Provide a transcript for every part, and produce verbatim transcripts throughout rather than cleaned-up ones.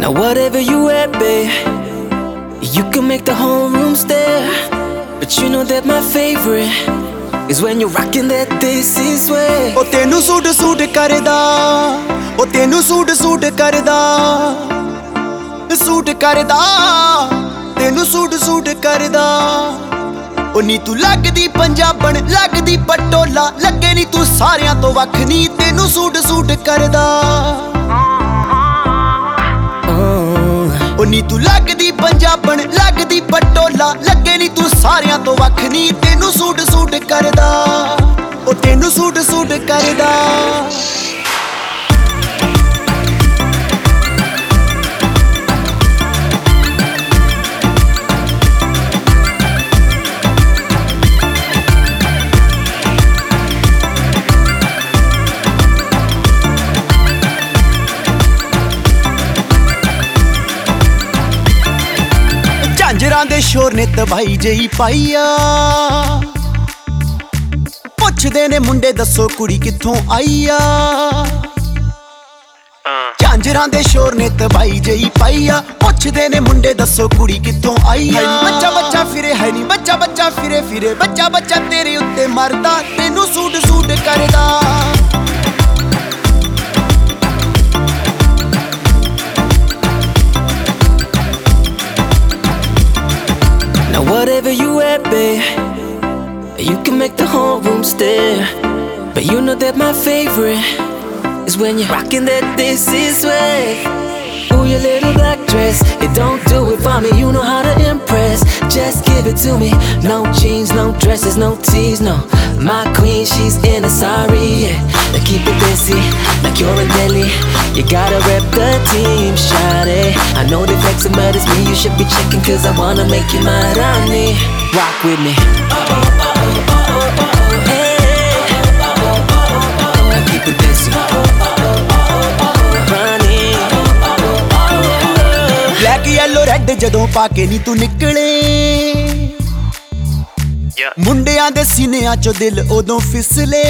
Now whatever you wear, babe, you can make the whole room stare. But you know that my favorite is when you're rocking that this is way. O tenu suit suit karda, o tenu suit suit karda, suit karda, tenu suit suit karda. O ਨੀ ਤੂੰ ਲੱਗਦੀ ਪੰਜਾਬਣ ਲੱਗਦੀ ਪਟੋਲਾ ਲੱਗੇ ਨੀ ਤੂੰ ਸਾਰਿਆਂ ਤੋਂ ਵੱਖ ਨੀ ਤੈਨੂੰ ਸੂਟ ਸੂਟ ਕਰਦਾ ਉਹ ਨੀ ਤੂੰ ਲੱਗਦੀ ਪੰਜਾਬਣ ਲੱਗਦੀ ਪਟੋਲਾ ਲੱਗੇ ਨੀ ਤੂੰ ਸਾਰਿਆਂ ਤੋਂ ਵੱਖ ਨੀ ਤੈਨੂੰ ਸੂਟ ਸੂਟ ਕਰਦਾ ਉਹ ਤੈਨੂੰ ਸੂਟ ਸੂਟ ਕਰਦਾ ਝਾਂਜਰਾਂ ਦੇ ਸ਼ੋਰ ਨੇ ਤਬਾਈ ਜਈ ਪਾਈਆ ਪੁੱਛਦੇ ਨੇ ਮੁੰਡੇ ਦੱਸੋ ਕੁੜੀ ਕਿੱਥੋਂ ਆਈ ਆ ਝਾਂਜਰਾਂ ਦੇ ਸ਼ੋਰ ਨੇ ਤਬਾਈ ਜਈ ਪਾਈਆ ਪੁੱਛਦੇ ਨੇ ਮੁੰਡੇ ਦੱਸੋ ਕੁੜੀ ਕਿੱਥੋਂ ਆਈ ਆ ਬੱਚਾ ਬੱਚਾ ਫਿਰੇ ਹੈ ਨੀ ਬੱਚਾ ਬੱਚਾ ਫਿਰੇ ਫਿਰੇ ਬੱਚਾ ਬੱਚਾ ਤੇਰੇ ਉੱਤੇ ਮਰਦਾ ਤੈਨੂੰ ਸੂਟ ਸੂਟ ਕਰਦਾ Now whatever you wear, babe, you can make the whole room stare. But you know that my favorite is when you're rocking that this is way. Ooh, your little black dress, it don't do it for me, you know how to impress. Just give it to me, no jeans, no dresses, no tees, no. My queen, she's in a sari, yeah. Now keep it busy, like you're in Delhi. You gotta rep the team, shawty. I know they flexing, but it's me you should be checking, cause I wanna make you my Rani. Rock with me. Hey. Now keep it busy. Rani. Black, yellow, red ਜਦੋਂ ਪਾ ਕੇ ਨੀ ਤੂੰ ਨਿਕਲੇ ਮੁੰਡਿਆਂ ਦੇ ਸੀਨਿਆਂ ਚੋਂ ਦਿਲ ਉਦੋਂ ਫਿਸਲੇ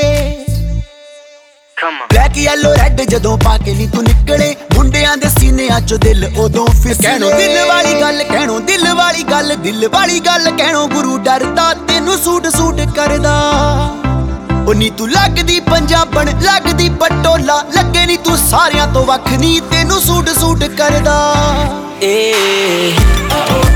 ਬਲੈਕ ਯੈਲੋ ਰੈਡ ਜਦੋਂ ਪਾ ਕੇ ਨੀ ਤੂੰ ਨਿਕਲੇ ਮੁੰਡਿਆਂ ਦੇ ਸੀਨਿਆਂ ਚੋਂ ਦਿਲ ਉਦੋਂ ਫਿਸਲੇ ਕਹਿਣੋ ਦਿਲ ਵਾਲੀ ਗੱਲ ਕਹਿਣੋ ਦਿਲ ਵਾਲੀ ਗੱਲ ਦਿਲ ਵਾਲੀ ਗੱਲ ਕਹਿਣੋ ਗੁਰੂ ਡਰਦਾ ਤੈਨੂੰ ਸੂਟ ਸੂਟ ਕਰਦਾ ਉਹ ਨੀ ਤੂੰ ਲੱਗਦੀ ਪੰਜਾਬਣ ਲੱਗਦੀ ਪਟੋਲਾ ਲੱਗੇ ਨੀ ਤੂੰ ਸਾਰਿਆਂ ਤੋਂ ਵੱਖ ਨੀ ਤੈਨੂੰ ਸੂਟ ਸੂਟ ਕਰਦਾ ਏ